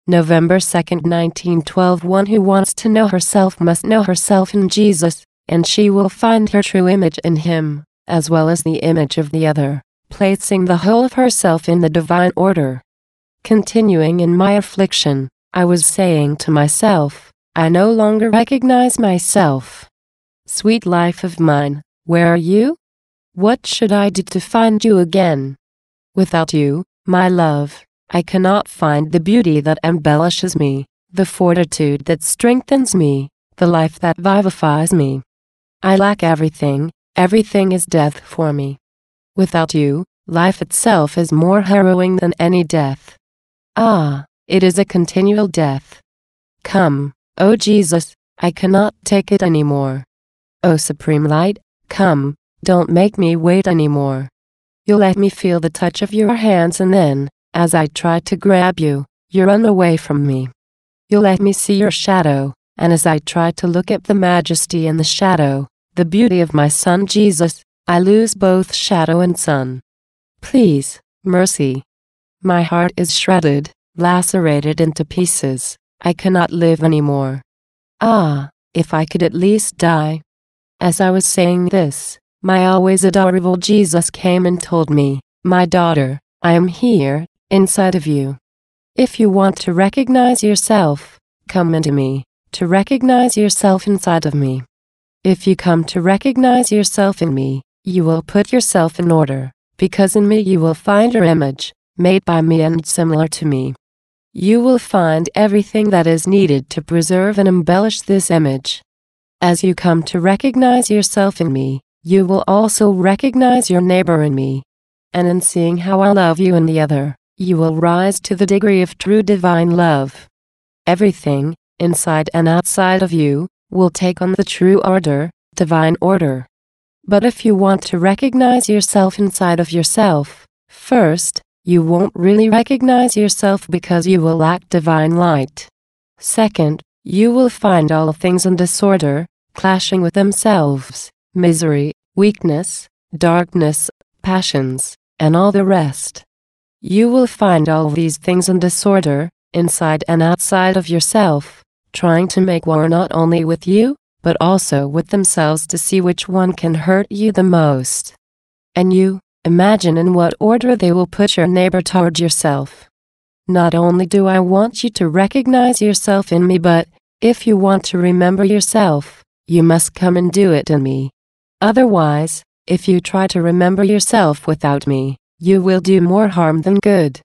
November 2, 1912. One who wants to know herself must know herself in Jesus, and she will find her true image in Him, as well as the image of the other, placing the whole of herself in the divine order. Continuing in my affliction, I was saying to myself, I no longer recognize myself. Sweet life of mine, where are you? What should I do to find you again? Without you, my love, I cannot find the beauty that embellishes me, the fortitude that strengthens me, the life that vivifies me. I lack everything, everything is death for me. Without you, life itself is more harrowing than any death. Ah, it is a continual death. Come, O Jesus, I cannot take it anymore. O Supreme Light, come, don't make me wait anymore. You let me feel the touch of your hands, and then, as I try to grab you, you run away from me. You let me see your shadow, and as I try to look at the majesty in the shadow, the beauty of my Son Jesus, I lose both shadow and sun. Please, mercy. My heart is shredded, lacerated into pieces. I cannot live anymore. Ah, if I could at least die. As I was saying this, my always adorable Jesus came and told me, my daughter, I am here, inside of you. If you want to recognize yourself, come into me, to recognize yourself inside of me. If you come to recognize yourself in me, you will put yourself in order, because in me you will find your image, made by me and similar to me. You will find everything that is needed to preserve and embellish this image. As you come to recognize yourself in me, you will also recognize your neighbor in me. And in seeing how I love you in the other, you will rise to the degree of true divine love. Everything, inside and outside of you, will take on the true order, divine order. But if you want to recognize yourself inside of yourself, first, you won't really recognize yourself because you will lack divine light. Second, you will find all things in disorder, clashing with themselves, misery, weakness, darkness, passions, and all the rest. You will find all these things in disorder, inside and outside of yourself, trying to make war not only with you, but also with themselves to see which one can hurt you the most. And you, imagine in what order they will put your neighbor toward yourself. Not only do I want you to recognize yourself in me, but, if you want to remember yourself, you must come and do it in me. Otherwise, if you try to remember yourself without me, you will do more harm than good.